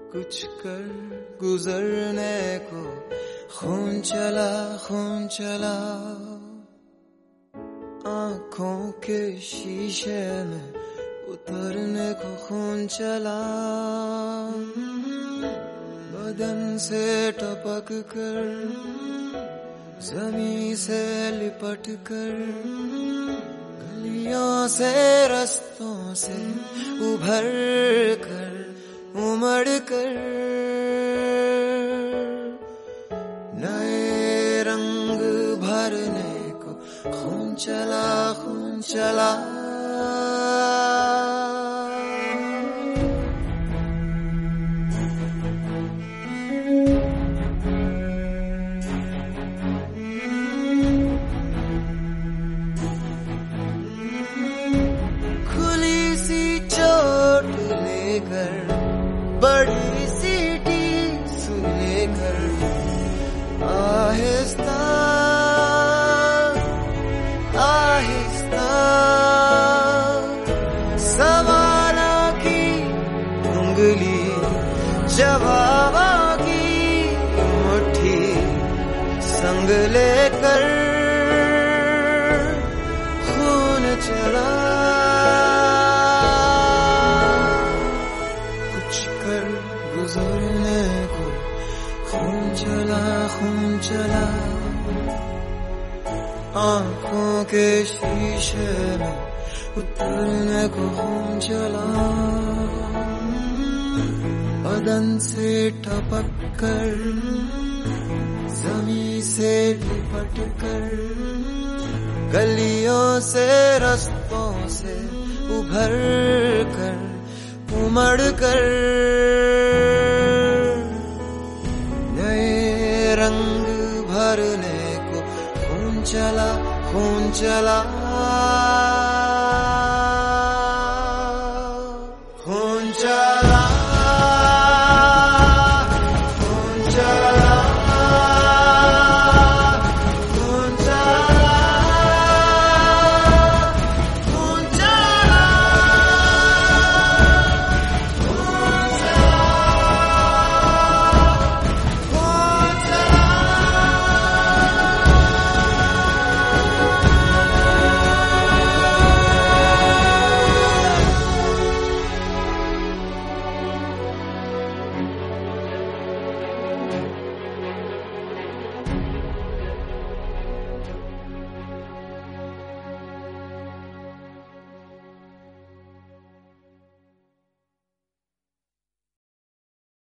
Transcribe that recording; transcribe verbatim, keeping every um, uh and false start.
कुछ कर गुजरने को खून चला खून चला आंखों के शीशे में उतरने को खून चला बदन से टपक कर जमीन से लिपट कर गलियों से रस्तों से उभर कर उमड़ कर नए रंग भरने को खून चला खून चला खुली सी चोट लेकर बड़ी सीटी सुलेकर आहिस्ता आहिस्ता सवाला की उंगली जवाबा की मुट्ठी संग लेकर खून चला गुजरने को खून चला खून चला आंखों के शीशे में उतरने को खून चला बदन से टपक कर जमीन से लिपट कर गलियों से रस्तों से उभर कर उमड़ कर नए रंग भरने को खून चला खून चला